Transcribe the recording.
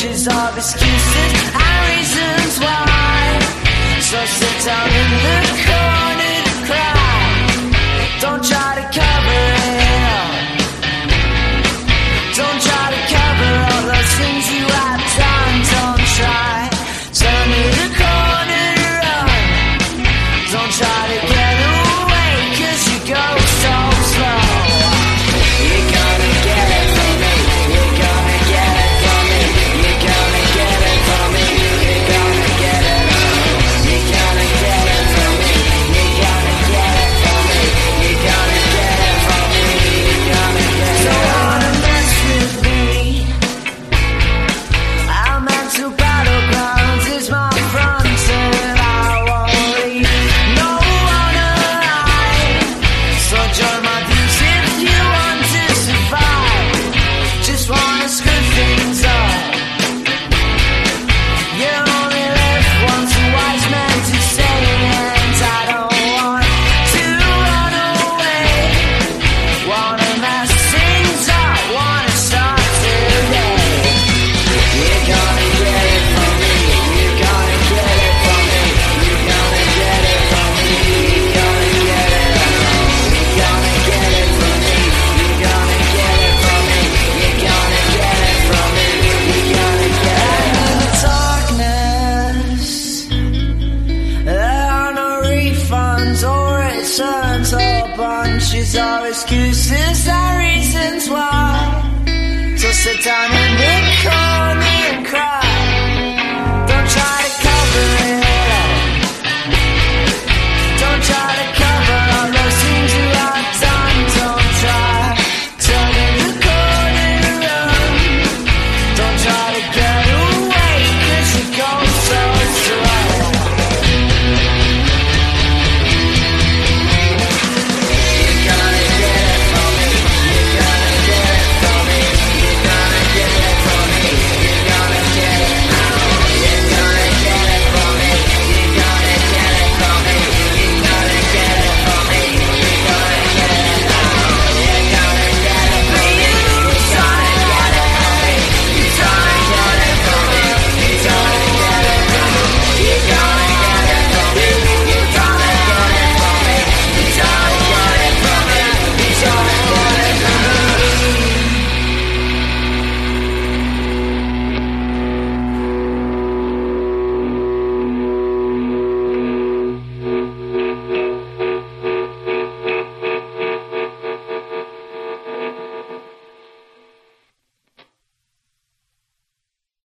pages of excuses and reasons why. So sit down in the corner to cry. Don't try to cover it up. Don't try to cover all those things you have done. Don't try. Turn to the corner to run. Don't try to get away, 'cause you go so slow. You're gonna get it from me. You're gonna get it from me. You're gonna get it from me. You're gonna get it. You're gonna get it from me. You're gonna get it from me. You're gonna get it from me. You're gonna get it. Don't wanna mess with me. Our mental battlegrounds is my front, and I won't leave no one alive. So join my views if you want to survive. Just wanna scream.